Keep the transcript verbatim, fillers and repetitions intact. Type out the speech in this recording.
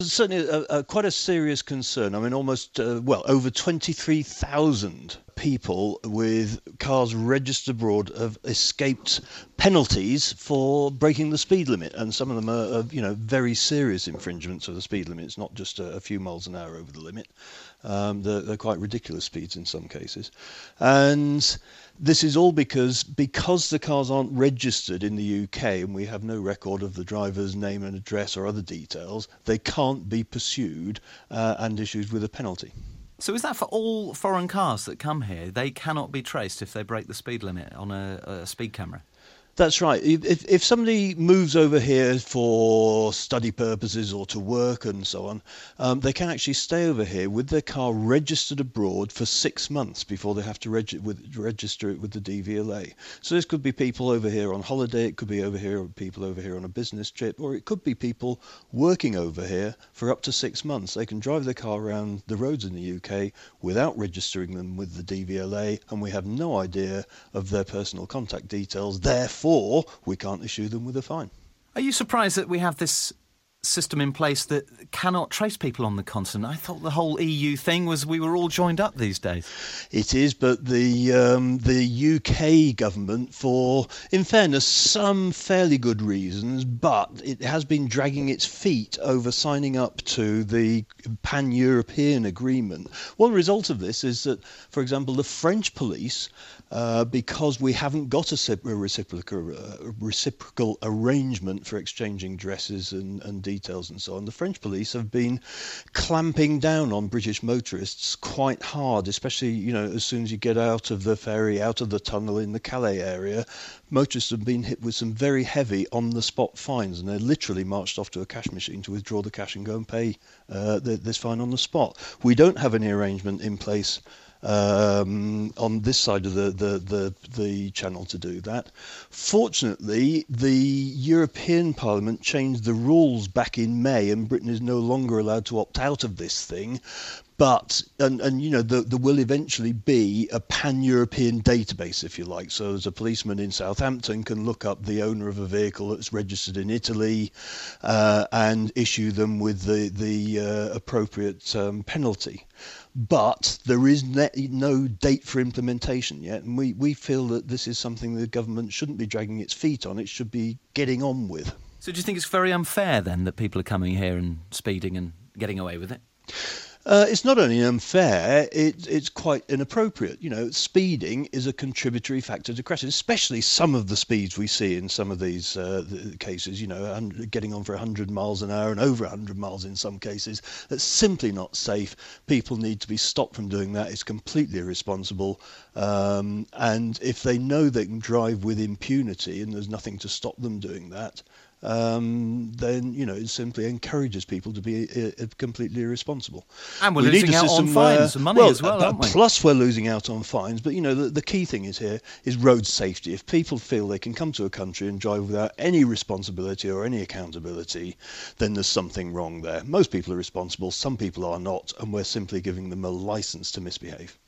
Certainly a, a, quite a serious concern. I mean, almost, uh, well, over twenty-three thousand people with cars registered abroad have escaped penalties for breaking the speed limit. And some of them are, are you know, very serious infringements of the speed limit. It's not just a, a few miles an hour over the limit. Um, they're, they're quite ridiculous speeds in some cases. And this is all because because the cars aren't registered in the U K and we have no record of the driver's name and address or other details, they can't be pursued uh, and issued with a penalty. So is that for all foreign cars that come here? They cannot be traced if they break the speed limit on a, a speed camera? That's right. If if somebody moves over here for study purposes or to work and so on, um, they can actually stay over here with their car registered abroad for six months before they have to reg- with, register it with the D V L A. So this could be people over here on holiday, it could be over here people over here on a business trip, or it could be people working over here for up to six months. They can drive their car around the roads in the U K without registering them with the D V L A, and we have no idea of their personal contact details. Therefore, we can't issue them with a fine. Are you surprised that we have this system in place that cannot trace people on the continent? I thought the whole E U thing was we were all joined up these days. It is, but the um, the U K government, for, in fairness, some fairly good reasons, but it has been dragging its feet over signing up to the pan-European agreement. One result of this is that, for example, the French police, uh, because we haven't got a reciprocal, uh, reciprocal arrangement for exchanging addresses and, and details and so on, the French police have been clamping down on British motorists quite hard, especially, you know, as soon as you get out of the ferry, out of the tunnel in the Calais area. Motorists have been hit with some very heavy on-the-spot fines, and they're literally marched off to a cash machine to withdraw the cash and go and pay uh, the, this fine on the spot. We don't have any arrangement in place um, on this side of the, the, the, the channel to do that. Fortunately, the European Parliament changed the rules back in May, and Britain is no longer allowed to opt out of this thing. But, and, and you know, there, there will eventually be a pan-European database, if you like. So as a policeman in Southampton can look up the owner of a vehicle that's registered in Italy uh, and issue them with the, the uh, appropriate um, penalty. But there is ne- no date for implementation yet, and we, we feel that this is something the government shouldn't be dragging its feet on, it should be getting on with. So do you think it's very unfair, then, that people are coming here and speeding and getting away with it? Uh, it's not only unfair, it, it's quite inappropriate. You know, speeding is a contributory factor to crashes, especially some of the speeds we see in some of these uh, the cases, you know, getting on for one hundred miles an hour and over one hundred miles in some cases. That's simply not safe. People need to be stopped from doing that. It's completely irresponsible. Um, and if they know they can drive with impunity and there's nothing to stop them doing that, Um, then, you know, it simply encourages people to be uh, completely irresponsible. And we're we losing out on fines and money well, as well, uh, aren't we? Plus we're losing out on fines. But, you know, the, the key thing is here is road safety. If people feel they can come to a country and drive without any responsibility or any accountability, then there's something wrong there. Most people are responsible, some people are not, and we're simply giving them a license to misbehave.